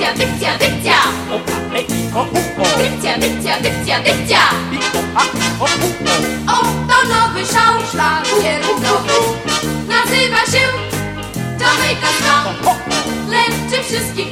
dykcia, dykcia, dykcia. Dykcia, dykcia, dykcia, dykcia. Oto nowy szał szlagierowy. Nazywa się Jamaica Ska. Leczy wszystkich